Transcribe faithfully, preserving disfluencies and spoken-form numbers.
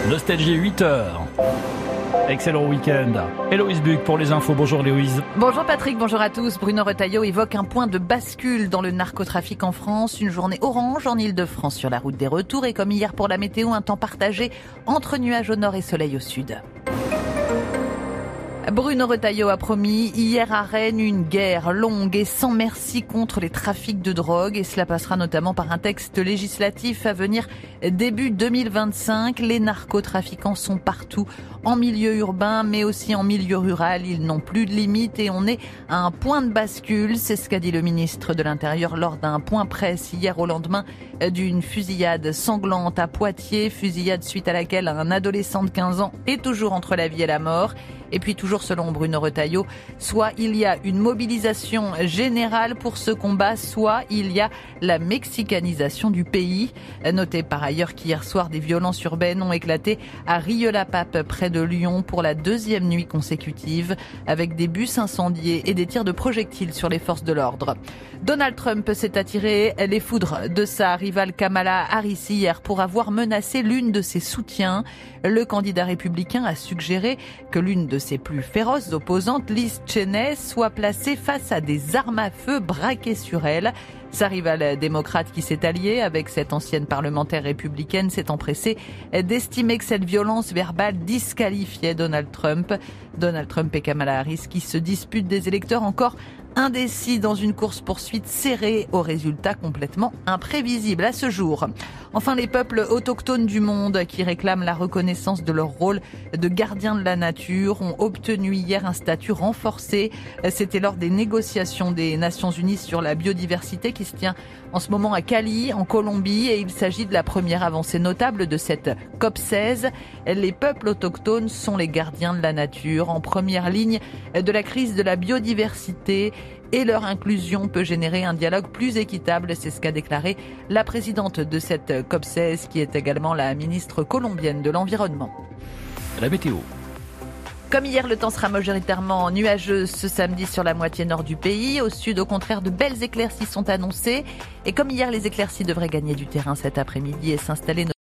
Nostalgie huit heures. Excellent week-end. Héloïse Buc pour les infos. Bonjour Héloïse. Bonjour Patrick, bonjour à tous. Bruno Retailleau évoque un point de bascule dans le narcotrafic en France. Une journée orange en Ile-de-France sur la route des retours. Et comme hier pour la météo, un temps partagé entre nuages au nord et soleil au sud. Bruno Retailleau a promis hier à Rennes une guerre longue et sans merci contre les trafics de drogue, et cela passera notamment par un texte législatif à venir début deux mille vingt-cinq. Les narcotrafiquants sont partout, en milieu urbain mais aussi en milieu rural. Ils n'ont plus de limite et on est à un point de bascule. C'est ce qu'a dit le ministre de l'Intérieur lors d'un point presse hier au lendemain d'une fusillade sanglante à Poitiers. Fusillade suite à laquelle un adolescent de quinze ans est toujours entre la vie et la mort. Et puis toujours selon Bruno Retailleau, soit il y a une mobilisation générale pour ce combat, soit il y a la mexicanisation du pays. Notez par ailleurs qu'hier soir, des violences urbaines ont éclaté à Rieux-la-Pape, près de Lyon, pour la deuxième nuit consécutive, avec des bus incendiés et des tirs de projectiles sur les forces de l'ordre. Donald Trump s'est attiré les foudres de sa rivale Kamala Harris hier pour avoir menacé l'une de ses soutiens. Le candidat républicain a suggéré que l'une de ses plus féroces opposantes, Liz Cheney, soit placée face à des armes à feu braquées sur elle. Sa rivale démocrate qui s'est alliée avec cette ancienne parlementaire républicaine s'est empressée d'estimer que cette violence verbale disqualifiait Donald Trump. Donald Trump et Kamala Harris qui se disputent des électeurs encore indécis dans une course-poursuite serrée aux résultats complètement imprévisibles à ce jour. Enfin, les peuples autochtones du monde qui réclament la reconnaissance de leur rôle de gardiens de la nature ont obtenu hier un statut renforcé. C'était lors des négociations des Nations Unies sur la biodiversité qui se tient en ce moment à Cali, en Colombie, et il s'agit de la première avancée notable de cette COP seize. Les peuples autochtones sont les gardiens de la nature, en première ligne de la crise de la biodiversité, et leur inclusion peut générer un dialogue plus équitable. C'est ce qu'a déclaré la présidente de cette COP seize, qui est également la ministre colombienne de l'Environnement. La météo. Comme hier, le temps sera majoritairement nuageux ce samedi sur la moitié nord du pays. Au sud, au contraire, de belles éclaircies sont annoncées. Et comme hier, les éclaircies devraient gagner du terrain cet après-midi et s'installer